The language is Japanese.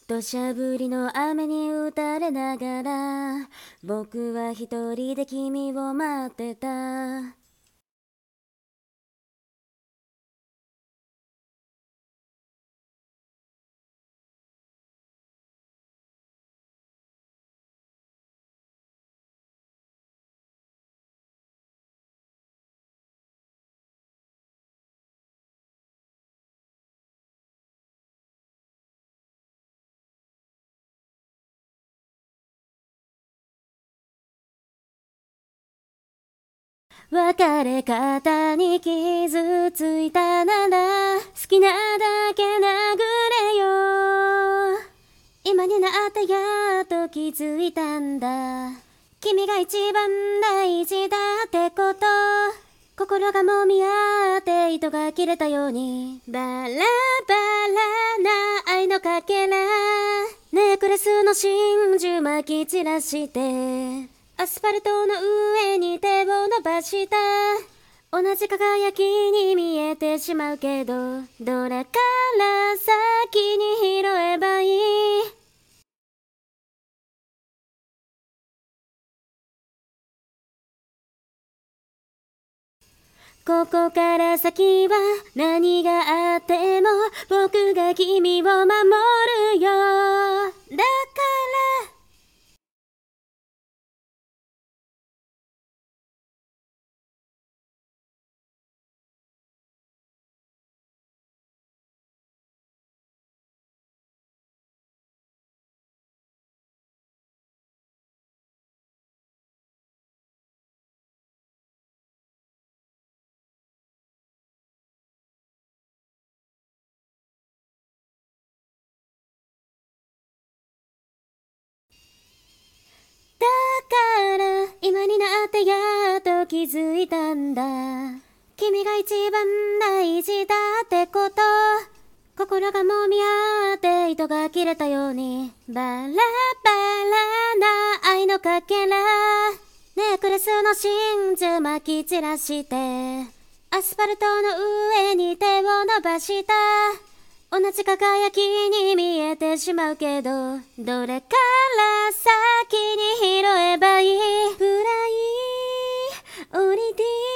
土砂降りの雨に打たれながら僕は一人で君を待ってた。別れ方に傷ついたなら好きなだけ殴れよ。今になってやっと気づいたんだ。君が一番大事だってこと。心がもみ合って糸が切れたようにバラバラな愛のかけら、ネックレスの真珠巻き散らしてアスファルトの上に手を伸ばした。同じ輝きに見えてしまうけど、どれから先に拾えばいい。ここから先は何があっても僕が君を守るよ。だから今になってやっと気づいたんだ。君が一番大事だってこと。心がもみ合って糸が切れたようにバラバラな愛のかけら、ネックレスの真珠巻き散らしてアスファルトの上に手を伸ばした。同じ輝きに見えてしまうけど、どれから先に拾えばいい。フライ降りて